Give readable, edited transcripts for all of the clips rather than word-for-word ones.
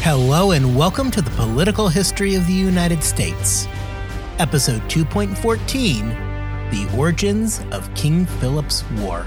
Hello and welcome to the Political History of the United States, Episode 2.14, The Origins of King Philip's War.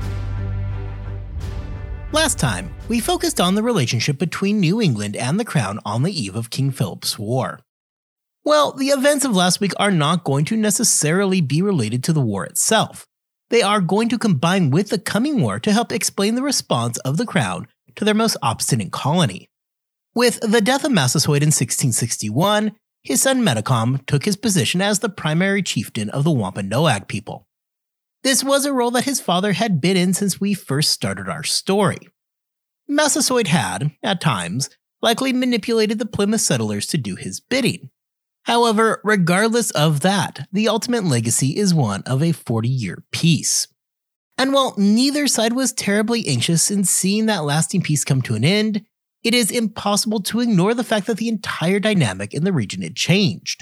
Last time, we focused on the relationship between New England and the Crown on the eve of King Philip's War. Well, the events of last week are not going to necessarily be related to the war itself. They are going to combine with the coming war to help explain the response of the Crown to their most obstinate colony. With the death of Massasoit in 1661, his son Metacom took his position as the primary chieftain of the Wampanoag people. This was a role that his father had been in since we first started our story. Massasoit had, at times, likely manipulated the Plymouth settlers to do his bidding. However, regardless of that, the ultimate legacy is one of a 40-year peace. And while neither side was terribly anxious in seeing that lasting peace come to an end, it is impossible to ignore the fact that the entire dynamic in the region had changed.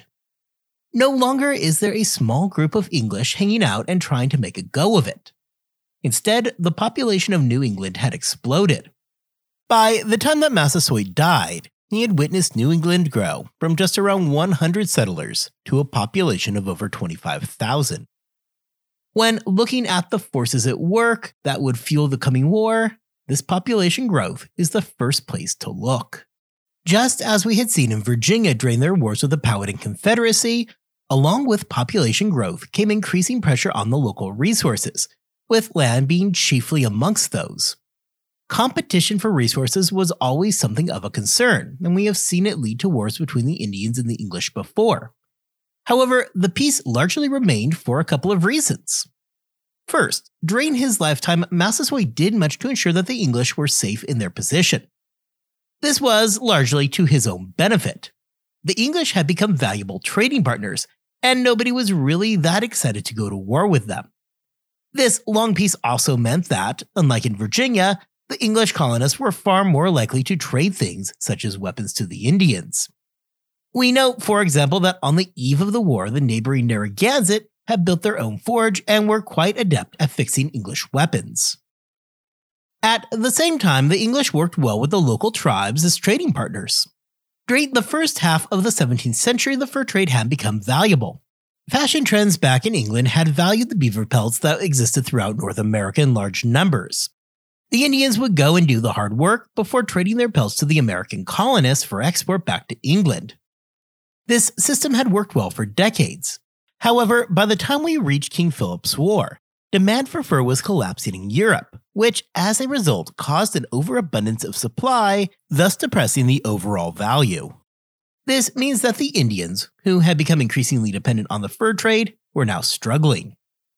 No longer is there a small group of English hanging out and trying to make a go of it. Instead, the population of New England had exploded. By the time that Massasoit died, he had witnessed New England grow from just around 100 settlers to a population of over 25,000. When looking at the forces at work that would fuel the coming war, this population growth is the first place to look. Just as we had seen in Virginia during their wars with the Powhatan Confederacy, along with population growth came increasing pressure on the local resources, with land being chiefly amongst those. Competition for resources was always something of a concern, and we have seen it lead to wars between the Indians and the English before. However, the peace largely remained for a couple of reasons. First, during his lifetime, Massasoit did much to ensure that the English were safe in their position. This was largely to his own benefit. The English had become valuable trading partners, and nobody was really that excited to go to war with them. This long peace also meant that, unlike in Virginia, the English colonists were far more likely to trade things such as weapons to the Indians. We know, for example, that on the eve of the war, the neighboring Narragansett had built their own forge and were quite adept at fixing English weapons. At the same time, the English worked well with the local tribes as trading partners. During the first half of the 17th century, the fur trade had become valuable. Fashion trends back in England had valued the beaver pelts that existed throughout North America in large numbers. The Indians would go and do the hard work before trading their pelts to the American colonists for export back to England. This system had worked well for decades. However, by the time we reached King Philip's War, demand for fur was collapsing in Europe, which as a result caused an overabundance of supply, thus depressing the overall value. This means that the Indians, who had become increasingly dependent on the fur trade, were now struggling.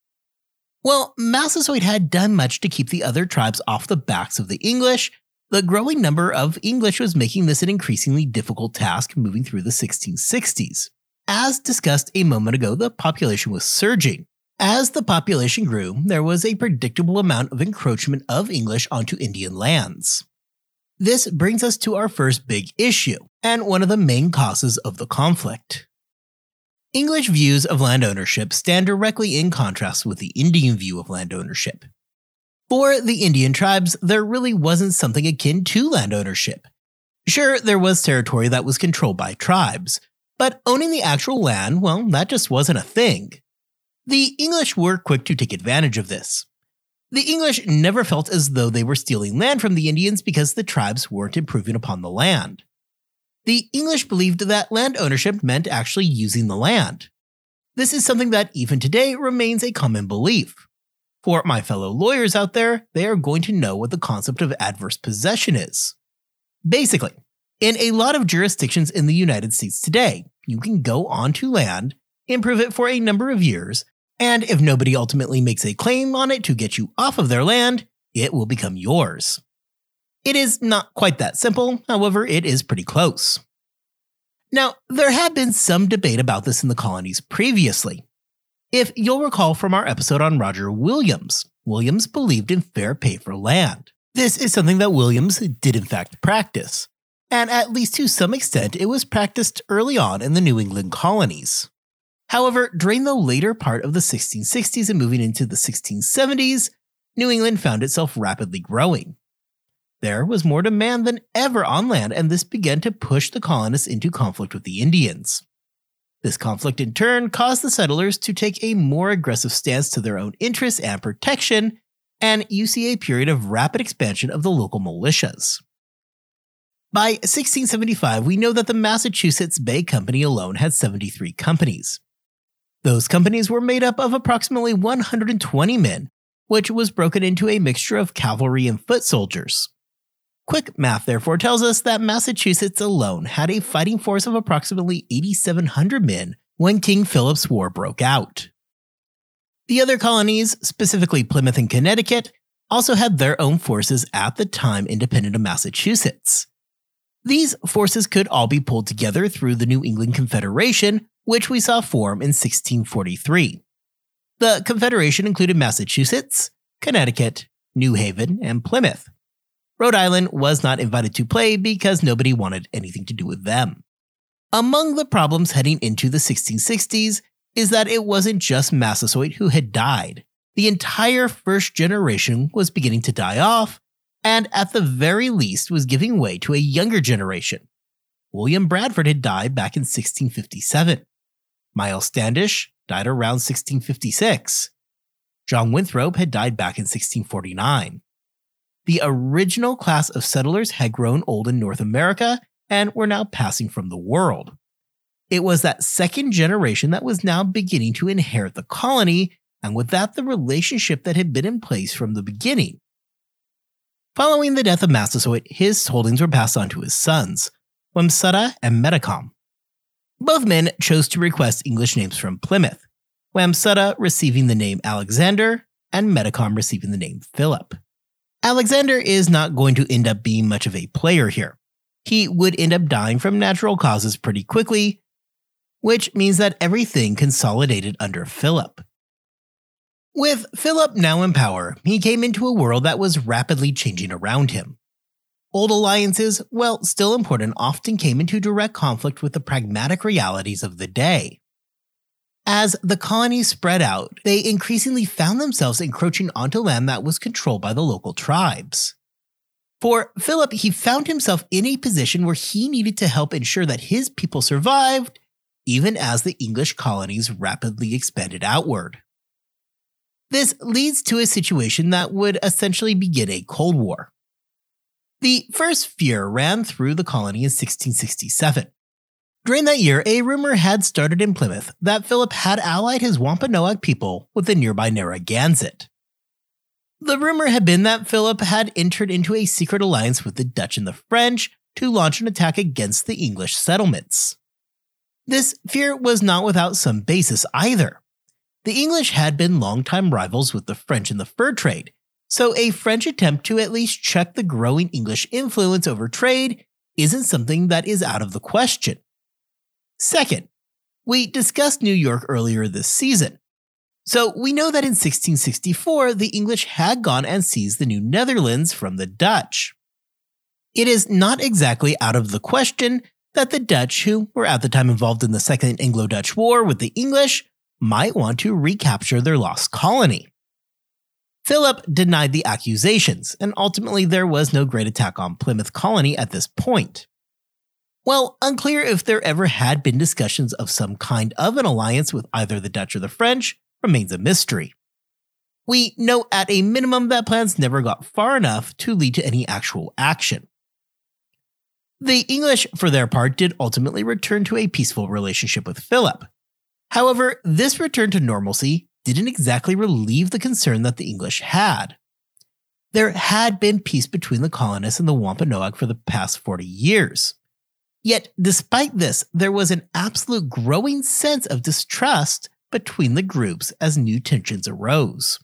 While Massasoit had done much to keep the other tribes off the backs of the English, the growing number of English was making this an increasingly difficult task moving through the 1660s. As discussed a moment ago, the population was surging. As the population grew, there was a predictable amount of encroachment of English onto Indian lands. This brings us to our first big issue, and one of the main causes of the conflict. English views of land ownership stand directly in contrast with the Indian view of land ownership. For the Indian tribes, there really wasn't something akin to land ownership. Sure, there was territory that was controlled by tribes, but owning the actual land, well, that just wasn't a thing. The English were quick to take advantage of this. The English never felt as though they were stealing land from the Indians because the tribes weren't improving upon the land. The English believed that land ownership meant actually using the land. This is something that even today remains a common belief. For my fellow lawyers out there, they are going to know what the concept of adverse possession is. Basically, in a lot of jurisdictions in the United States today, you can go onto land, improve it for a number of years, and if nobody ultimately makes a claim on it to get you off of their land, it will become yours. It is not quite that simple, however, it is pretty close. Now, there had been some debate about this in the colonies previously. If you'll recall from our episode on Roger Williams, Williams believed in fair pay for land. This is something that Williams did in fact practice. And at least to some extent, it was practiced early on in the New England colonies. However, during the later part of the 1660s and moving into the 1670s, New England found itself rapidly growing. There was more demand than ever on land, and this began to push the colonists into conflict with the Indians. This conflict in turn caused the settlers to take a more aggressive stance to their own interests and protection, and you see a period of rapid expansion of the local militias. By 1675, we know that the Massachusetts Bay Company alone had 73 companies. Those companies were made up of approximately 120 men, which was broken into a mixture of cavalry and foot soldiers. Quick math therefore tells us that Massachusetts alone had a fighting force of approximately 8,700 men when King Philip's War broke out. The other colonies, specifically Plymouth and Connecticut, also had their own forces at the time independent of Massachusetts. These forces could all be pulled together through the New England Confederation, which we saw form in 1643. The Confederation included Massachusetts, Connecticut, New Haven, and Plymouth. Rhode Island was not invited to play because nobody wanted anything to do with them. Among the problems heading into the 1660s is that it wasn't just Massasoit who had died. The entire first generation was beginning to die off, and at the very least was giving way to a younger generation. William Bradford had died back in 1657. Miles Standish died around 1656. John Winthrop had died back in 1649. The original class of settlers had grown old in North America and were now passing from the world. It was that second generation that was now beginning to inherit the colony, and with that the relationship that had been in place from the beginning. Following the death of Massasoit, his holdings were passed on to his sons, Wamsutta and Metacom. Both men chose to request English names from Plymouth, Wamsutta receiving the name Alexander and Metacom receiving the name Philip. Alexander is not going to end up being much of a player here. He would end up dying from natural causes pretty quickly, which means that everything consolidated under Philip. With Philip now in power, he came into a world that was rapidly changing around him. Old alliances, while still important, often came into direct conflict with the pragmatic realities of the day. As the colonies spread out, they increasingly found themselves encroaching onto land that was controlled by the local tribes. For Philip, he found himself in a position where he needed to help ensure that his people survived, even as the English colonies rapidly expanded outward. This leads to a situation that would essentially begin a Cold War. The first fear ran through the colony in 1667. During that year, a rumor had started in Plymouth that Philip had allied his Wampanoag people with the nearby Narragansett. The rumor had been that Philip had entered into a secret alliance with the Dutch and the French to launch an attack against the English settlements. This fear was not without some basis either. The English had been longtime rivals with the French in the fur trade, so a French attempt to at least check the growing English influence over trade isn't something that is out of the question. Second, we discussed New York earlier this season. So we know that in 1664, the English had gone and seized the New Netherlands from the Dutch. It is not exactly out of the question that the Dutch, who were at the time involved in the Second Anglo-Dutch War with the English, might want to recapture their lost colony. Philip denied the accusations, and ultimately there was no great attack on Plymouth Colony at this point. Well, unclear if there ever had been discussions of some kind of an alliance with either the Dutch or the French remains a mystery. We know at a minimum that plans never got far enough to lead to any actual action. The English, for their part, did ultimately return to a peaceful relationship with Philip. However, this return to normalcy didn't exactly relieve the concern that the English had. There had been peace between the colonists and the Wampanoag for the past 40 years. Yet, despite this, there was an absolute growing sense of distrust between the groups as new tensions arose.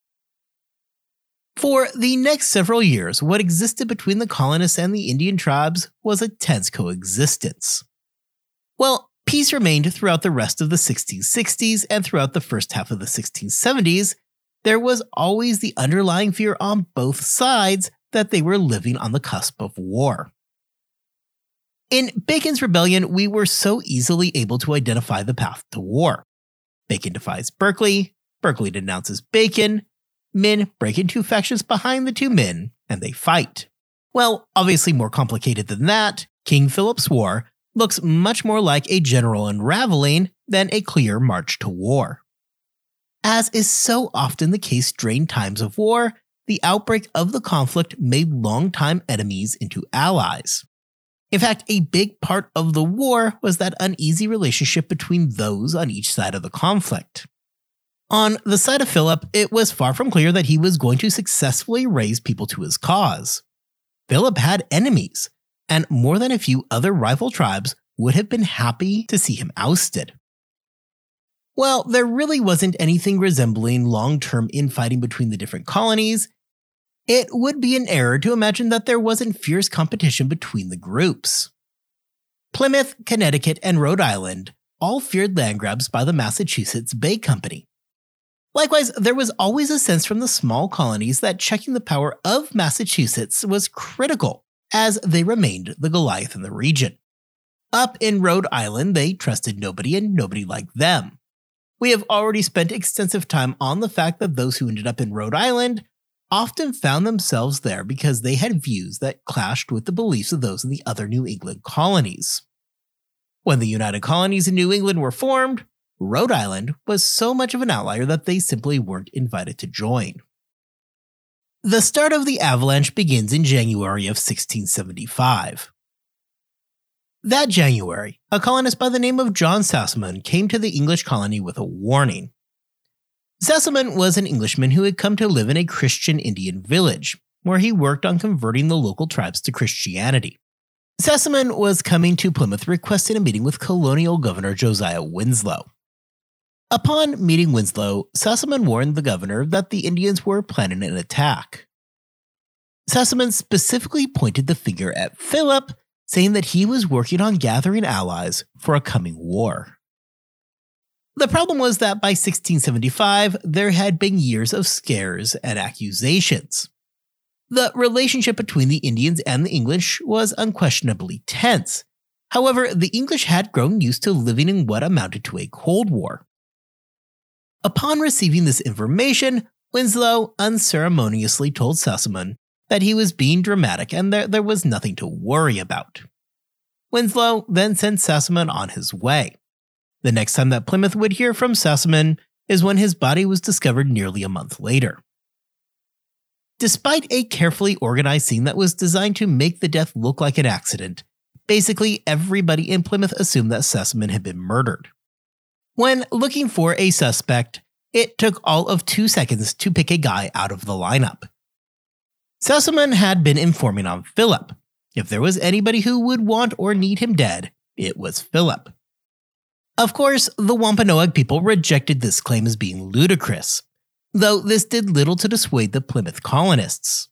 For the next several years, what existed between the colonists and the Indian tribes was a tense coexistence. Well, peace remained throughout the rest of the 1660s and throughout the first half of the 1670s. There was always the underlying fear on both sides that they were living on the cusp of war. In Bacon's Rebellion, we were so easily able to identify the path to war. Bacon defies Berkeley, Berkeley denounces Bacon, men break into factions behind the two men, and they fight. Well, obviously more complicated than that, King Philip's War looks much more like a general unraveling than a clear march to war. As is so often the case during times of war, the outbreak of the conflict made longtime enemies into allies. In fact, a big part of the war was that uneasy relationship between those on each side of the conflict. On the side of Philip, it was far from clear that he was going to successfully raise people to his cause. Philip had enemies, and more than a few other rival tribes would have been happy to see him ousted. Well, there really wasn't anything resembling long-term infighting between the different colonies. It would be an error to imagine that there wasn't fierce competition between the groups. Plymouth, Connecticut, and Rhode Island all feared land grabs by the Massachusetts Bay Company. Likewise, there was always a sense from the small colonies that checking the power of Massachusetts was critical, as they remained the Goliath in the region. Up in Rhode Island, they trusted nobody and nobody liked them. We have already spent extensive time on the fact that those who ended up in Rhode Island often found themselves there because they had views that clashed with the beliefs of those in the other New England colonies. When the United Colonies in New England were formed, Rhode Island was so much of an outlier that they simply weren't invited to join. The start of the avalanche begins in January of 1675. That January, a colonist by the name of John Sassamon came to the English colony with a warning. Sassamon was an Englishman who had come to live in a Christian Indian village, where he worked on converting the local tribes to Christianity. Sassamon was coming to Plymouth requesting a meeting with colonial governor Josiah Winslow. Upon meeting Winslow, Sassamon warned the governor that the Indians were planning an attack. Sassamon specifically pointed the finger at Philip, saying that he was working on gathering allies for a coming war. The problem was that by 1675, there had been years of scares and accusations. The relationship between the Indians and the English was unquestionably tense. However, the English had grown used to living in what amounted to a Cold War. Upon receiving this information, Winslow unceremoniously told Sassamon that he was being dramatic and there was nothing to worry about. Winslow then sent Sassamon on his way. The next time that Plymouth would hear from Sassamon is when his body was discovered nearly a month later. Despite a carefully organized scene that was designed to make the death look like an accident, basically everybody in Plymouth assumed that Sassamon had been murdered. When looking for a suspect, it took all of 2 seconds to pick a guy out of the lineup. Sassamon had been informing on Philip. If there was anybody who would want or need him dead, it was Philip. Of course, the Wampanoag people rejected this claim as being ludicrous, though this did little to dissuade the Plymouth colonists.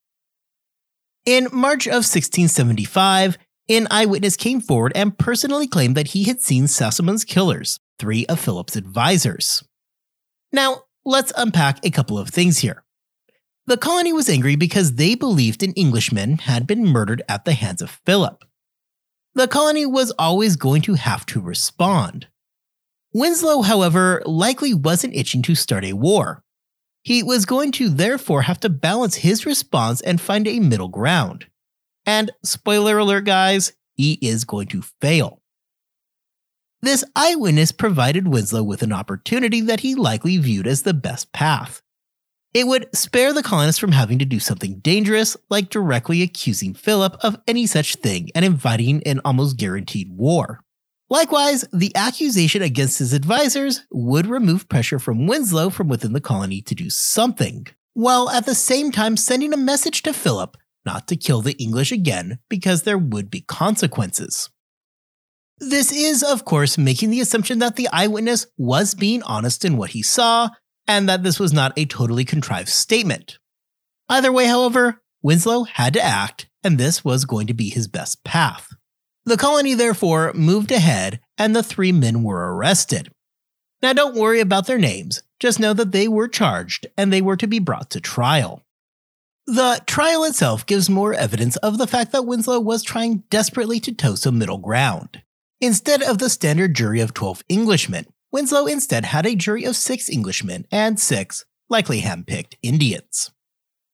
In March of 1675, an eyewitness came forward and personally claimed that he had seen Sassamon's killers, 3 of Philip's advisors. Now, let's unpack a couple of things here. The colony was angry because they believed an Englishman had been murdered at the hands of Philip. The colony was always going to have to respond. Winslow, however, likely wasn't itching to start a war. He was going to therefore have to balance his response and find a middle ground. And spoiler alert, guys, he is going to fail. This eyewitness provided Winslow with an opportunity that he likely viewed as the best path. It would spare the colonists from having to do something dangerous, like directly accusing Philip of any such thing and inviting an almost guaranteed war. Likewise, the accusation against his advisors would remove pressure from Winslow from within the colony to do something, while at the same time sending a message to Philip not to kill the English again because there would be consequences. This is, of course, making the assumption that the eyewitness was being honest in what he saw, and that this was not a totally contrived statement. Either way, however, Winslow had to act, and this was going to be his best path. The colony therefore moved ahead, and the 3 men were arrested. Now don't worry about their names, just know that they were charged, and they were to be brought to trial. The trial itself gives more evidence of the fact that Winslow was trying desperately to toe some middle ground. Instead of the standard jury of 12 Englishmen, Winslow instead had a jury of 6 Englishmen and 6, likely hand-picked, Indians.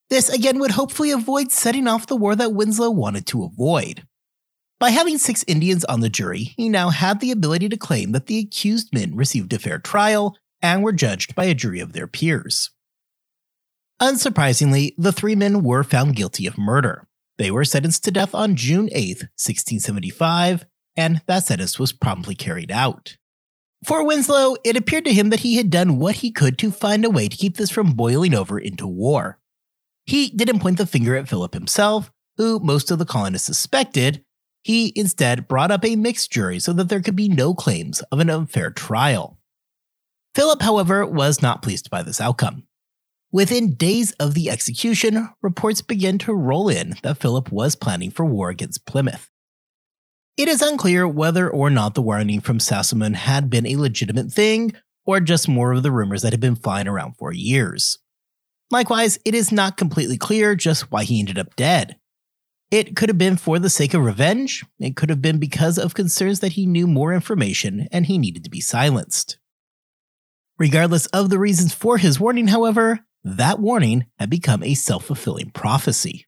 This again would hopefully avoid setting off the war that Winslow wanted to avoid. By having 6 Indians on the jury, he now had the ability to claim that the accused men received a fair trial and were judged by a jury of their peers. Unsurprisingly, the 3 men were found guilty of murder. They were sentenced to death on June 8, 1675, and that sentence was promptly carried out. For Winslow, it appeared to him that he had done what he could to find a way to keep this from boiling over into war. He didn't point the finger at Philip himself, who most of the colonists suspected. He instead brought up a mixed jury so that there could be no claims of an unfair trial. Philip, however, was not pleased by this outcome. Within days of the execution, reports began to roll in that Philip was planning for war against Plymouth. It is unclear whether or not the warning from Sassamon had been a legitimate thing, or just more of the rumors that had been flying around for years. Likewise, it is not completely clear just why he ended up dead. It could have been for the sake of revenge, it could have been because of concerns that he knew more information and he needed to be silenced. Regardless of the reasons for his warning, however, that warning had become a self-fulfilling prophecy.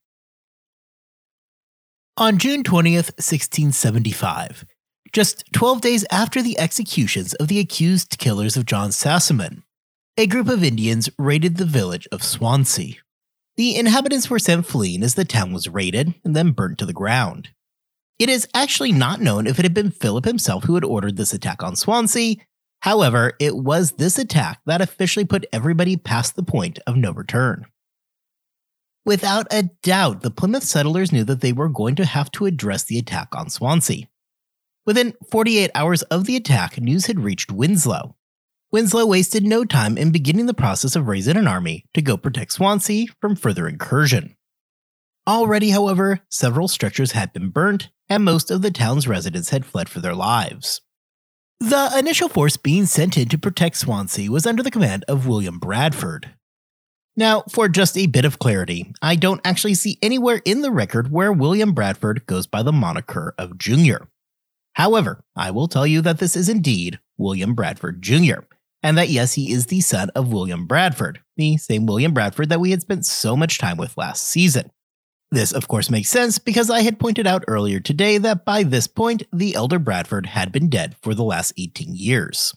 On June 20th, 1675, just 12 days after the executions of the accused killers of John Sassamon, a group of Indians raided the village of Swansea. The inhabitants were sent fleeing as the town was raided and then burnt to the ground. It is actually not known if it had been Philip himself who had ordered this attack on Swansea. However, it was this attack that officially put everybody past the point of no return. Without a doubt, the Plymouth settlers knew that they were going to have to address the attack on Swansea. Within 48 hours of the attack, news had reached Winslow. Winslow wasted no time in beginning the process of raising an army to go protect Swansea from further incursion. Already, however, several structures had been burnt, and most of the town's residents had fled for their lives. The initial force being sent in to protect Swansea was under the command of William Bradford. Now, for just a bit of clarity, I don't actually see anywhere in the record where William Bradford goes by the moniker of Jr. However, I will tell you that this is indeed William Bradford Jr., and that yes, he is the son of William Bradford, the same William Bradford that we had spent so much time with last season. This, of course, makes sense because I had pointed out earlier today that by this point, the elder Bradford had been dead for the last 18 years.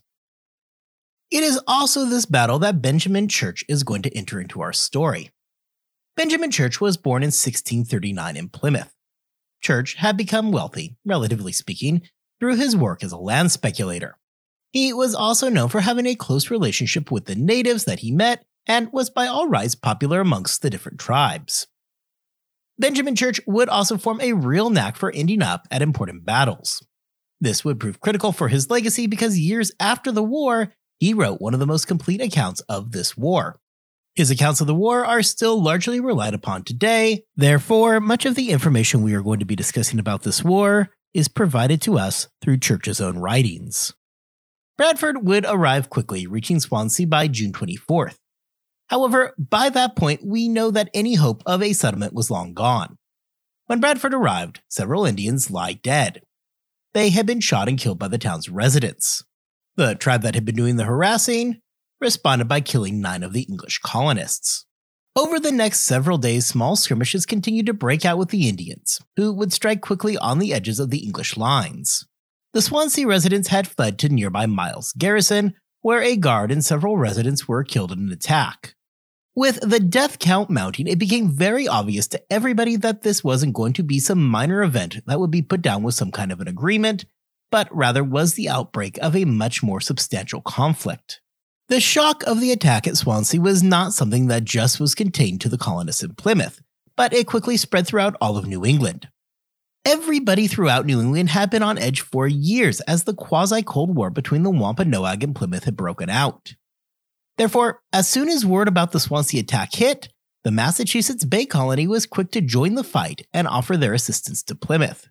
It is also this battle that Benjamin Church is going to enter into our story. Benjamin Church was born in 1639 in Plymouth. Church had become wealthy, relatively speaking, through his work as a land speculator. He was also known for having a close relationship with the natives that he met and was by all rights popular amongst the different tribes. Benjamin Church would also form a real knack for ending up at important battles. This would prove critical for his legacy because years after the war, he wrote one of the most complete accounts of this war. His accounts of the war are still largely relied upon today, therefore, much of the information we are going to be discussing about this war is provided to us through Church's own writings. Bradford would arrive quickly, reaching Swansea by June 24th. However, by that point, we know that any hope of a settlement was long gone. When Bradford arrived, several Indians lie dead. They had been shot and killed by the town's residents. The tribe that had been doing the harassing responded by killing 9 of the English colonists. Over the next several days, small skirmishes continued to break out with the Indians, who would strike quickly on the edges of the English lines. The Swansea residents had fled to nearby Miles Garrison, where a guard and several residents were killed in an attack. With the death count mounting, it became very obvious to everybody that this wasn't going to be some minor event that would be put down with some kind of an agreement, but rather was the outbreak of a much more substantial conflict. The shock of the attack at Swansea was not something that just was contained to the colonists in Plymouth, but it quickly spread throughout all of New England. Everybody throughout New England had been on edge for years as the quasi-Cold War between the Wampanoag and Plymouth had broken out. Therefore, as soon as word about the Swansea attack hit, the Massachusetts Bay Colony was quick to join the fight and offer their assistance to Plymouth.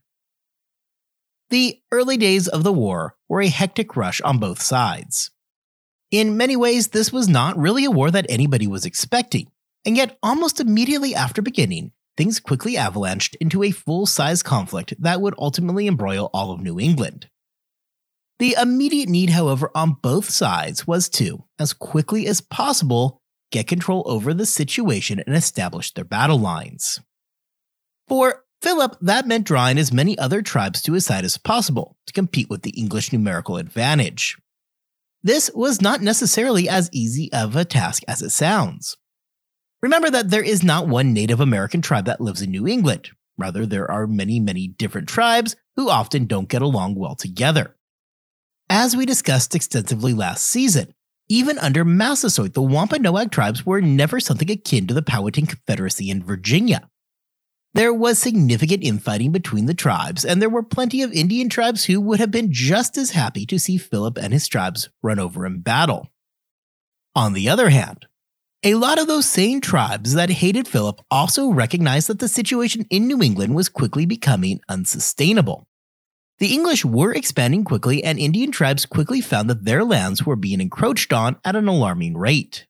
The early days of the war were a hectic rush on both sides. In many ways, this was not really a war that anybody was expecting, and yet almost immediately after beginning, things quickly avalanched into a full-size conflict that would ultimately embroil all of New England. The immediate need, however, on both sides was to, as quickly as possible, get control over the situation and establish their battle lines. For Philip, that meant drawing as many other tribes to his side as possible to compete with the English numerical advantage. This was not necessarily as easy of a task as it sounds. Remember that there is not one Native American tribe that lives in New England. Rather, there are many, many different tribes who often don't get along well together. As we discussed extensively last season, even under Massasoit, the Wampanoag tribes were never something akin to the Powhatan Confederacy in Virginia. There was significant infighting between the tribes, and there were plenty of Indian tribes who would have been just as happy to see Philip and his tribes run over in battle. On the other hand, a lot of those same tribes that hated Philip also recognized that the situation in New England was quickly becoming unsustainable. The English were expanding quickly, and Indian tribes quickly found that their lands were being encroached on at an alarming rate.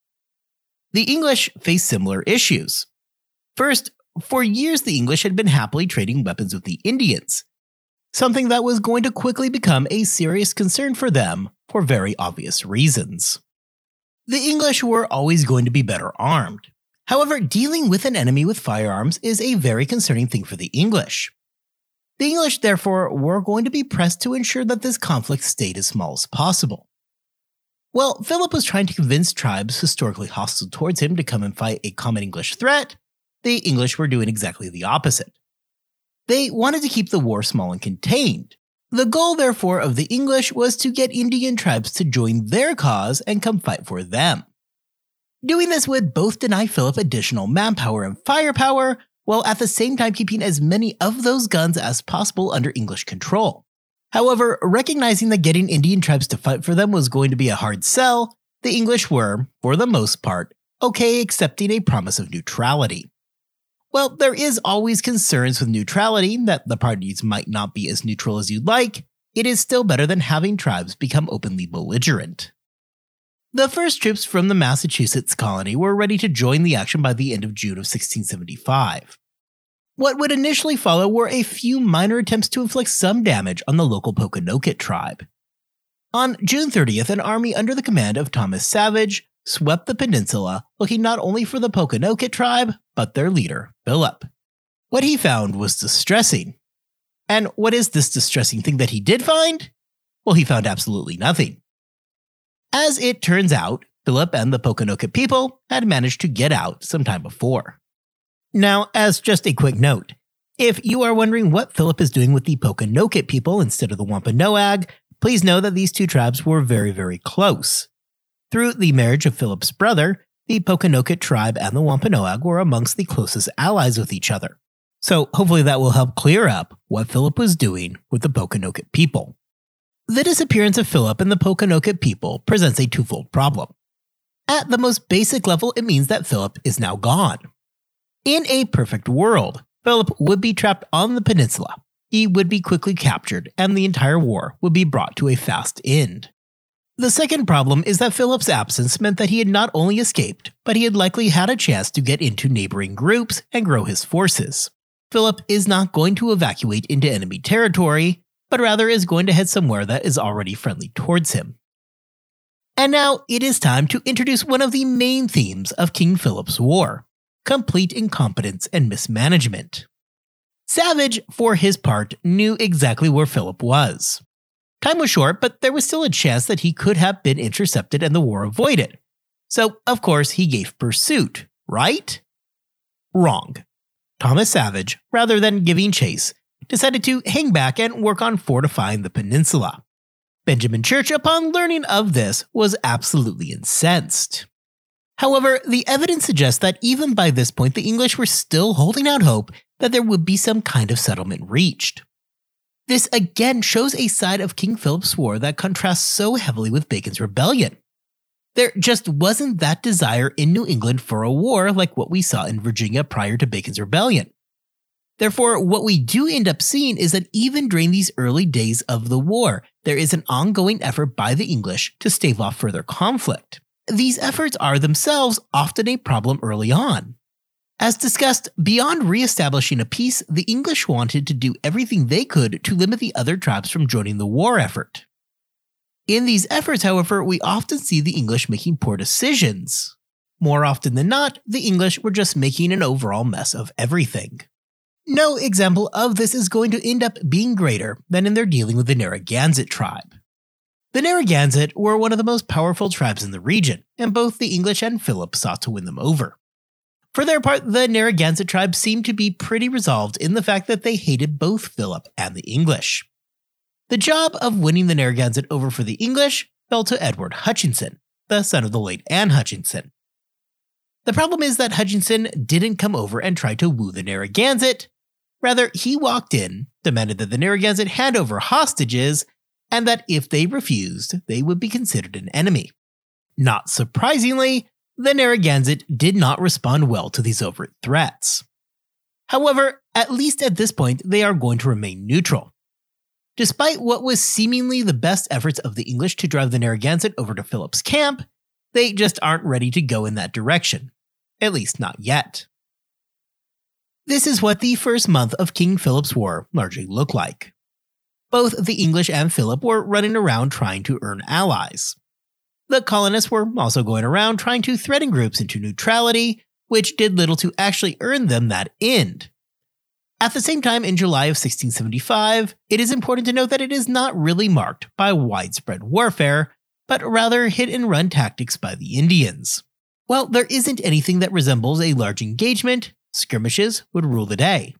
The English faced similar issues. First, for years the English had been happily trading weapons with the Indians, something that was going to quickly become a serious concern for them for very obvious reasons. The English were always going to be better armed. However, dealing with an enemy with firearms is a very concerning thing for the English. The English, therefore, were going to be pressed to ensure that this conflict stayed as small as possible. Well, Philip was trying to convince tribes historically hostile towards him to come and fight a common English threat. The English were doing exactly the opposite. They wanted to keep the war small and contained. The goal, therefore, of the English was to get Indian tribes to join their cause and come fight for them. Doing this would both deny Philip additional manpower and firepower, while at the same time keeping as many of those guns as possible under English control. However, recognizing that getting Indian tribes to fight for them was going to be a hard sell, the English were, for the most part, okay accepting a promise of neutrality. Well, there is always concerns with neutrality that the parties might not be as neutral as you'd like. It is still better than having tribes become openly belligerent. The first troops from the Massachusetts colony were ready to join the action by the end of June of 1675. What would initially follow were a few minor attempts to inflict some damage on the local Pokanoket tribe. On June 30th, an army under the command of Thomas Savage swept the peninsula, looking not only for the Pokanoket tribe, but their leader, Philip. What he found was distressing. And what is this distressing thing that he did find? Well, he found absolutely nothing. As it turns out, Philip and the Pokanoket people had managed to get out some time before. Now, as just a quick note, if you are wondering what Philip is doing with the Pokanoket people instead of the Wampanoag, please know that these two tribes were very, very close. Through the marriage of Philip's brother, the Pokanoket tribe and the Wampanoag were amongst the closest allies with each other. So hopefully that will help clear up what Philip was doing with the Pokanoket people. The disappearance of Philip and the Pokanoket people presents a twofold problem. At the most basic level, it means that Philip is now gone. In a perfect world, Philip would be trapped on the peninsula. He would be quickly captured, and the entire war would be brought to a fast end. The second problem is that Philip's absence meant that he had not only escaped, but he had likely had a chance to get into neighboring groups and grow his forces. Philip is not going to evacuate into enemy territory, but rather is going to head somewhere that is already friendly towards him. And now it is time to introduce one of the main themes of King Philip's War: complete incompetence and mismanagement. Savage, for his part, knew exactly where Philip was. Time was short, but there was still a chance that he could have been intercepted and the war avoided. So, of course, he gave pursuit, right? Wrong. Thomas Savage, rather than giving chase, decided to hang back and work on fortifying the peninsula. Benjamin Church, upon learning of this, was absolutely incensed. However, the evidence suggests that even by this point, the English were still holding out hope that there would be some kind of settlement reached. This again shows a side of King Philip's War that contrasts so heavily with Bacon's rebellion. There just wasn't that desire in New England for a war like what we saw in Virginia prior to Bacon's rebellion. Therefore, what we do end up seeing is that even during these early days of the war, there is an ongoing effort by the English to stave off further conflict. These efforts are themselves often a problem early on. As discussed, beyond re-establishing a peace, the English wanted to do everything they could to limit the other tribes from joining the war effort. In these efforts, however, we often see the English making poor decisions. More often than not, the English were just making an overall mess of everything. No example of this is going to end up being greater than in their dealing with the Narragansett tribe. The Narragansett were one of the most powerful tribes in the region, and both the English and Philip sought to win them over. For their part, the Narragansett tribe seemed to be pretty resolved in the fact that they hated both Philip and the English. The job of winning the Narragansett over for the English fell to Edward Hutchinson, the son of the late Anne Hutchinson. The problem is that Hutchinson didn't come over and try to woo the Narragansett. Rather, he walked in, demanded that the Narragansett hand over hostages, and that if they refused, they would be considered an enemy. Not surprisingly, the Narragansett did not respond well to these overt threats. However, at least at this point, they are going to remain neutral. Despite what was seemingly the best efforts of the English to drive the Narragansett over to Philip's camp, they just aren't ready to go in that direction. At least not yet. This is what the first month of King Philip's War largely looked like. Both the English and Philip were running around trying to earn allies. The colonists were also going around trying to threaten groups into neutrality, which did little to actually earn them that end. At the same time, in July of 1675, it is important to note that it is not really marked by widespread warfare, but rather hit-and-run tactics by the Indians. While there isn't anything that resembles a large engagement, skirmishes would rule the day.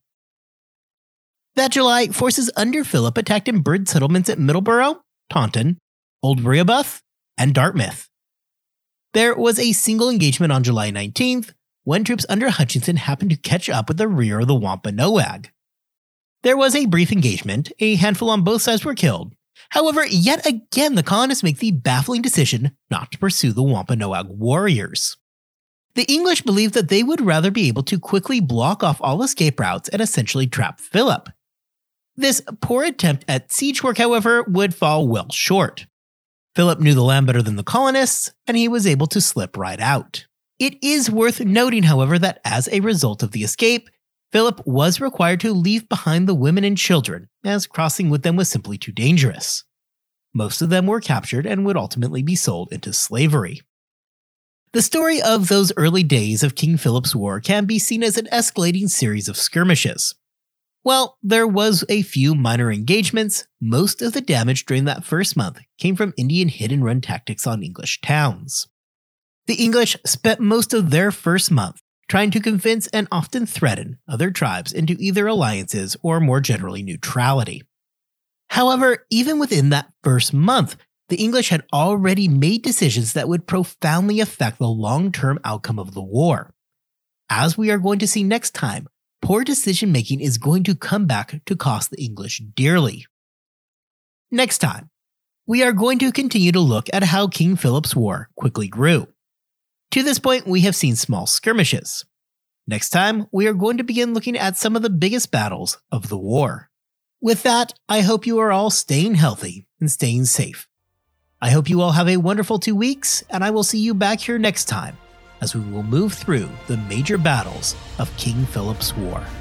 That July, forces under Philip attacked and burned settlements at Middleborough, Taunton, Old Rehoboth, and Dartmouth. There was a single engagement on July 19th, when troops under Hutchinson happened to catch up with the rear of the Wampanoag. There was a brief engagement, a handful on both sides were killed. However, yet again the colonists make the baffling decision not to pursue the Wampanoag warriors. The English believed that they would rather be able to quickly block off all escape routes and essentially trap Philip. This poor attempt at siege work, however, would fall well short. Philip knew the land better than the colonists, and he was able to slip right out. It is worth noting, however, that as a result of the escape, Philip was required to leave behind the women and children, as crossing with them was simply too dangerous. Most of them were captured and would ultimately be sold into slavery. The story of those early days of King Philip's War can be seen as an escalating series of skirmishes. While there was a few minor engagements, most of the damage during that first month came from Indian hit-and-run tactics on English towns. The English spent most of their first month trying to convince and often threaten other tribes into either alliances or more generally neutrality. However, even within that first month, the English had already made decisions that would profoundly affect the long-term outcome of the war. As we are going to see next time, poor decision-making is going to come back to cost the English dearly. Next time, we are going to continue to look at how King Philip's War quickly grew. To this point, we have seen small skirmishes. Next time, we are going to begin looking at some of the biggest battles of the war. With that, I hope you are all staying healthy and staying safe. I hope you all have a wonderful 2 weeks, and I will see you back here next time as we will move through the major battles of King Philip's War.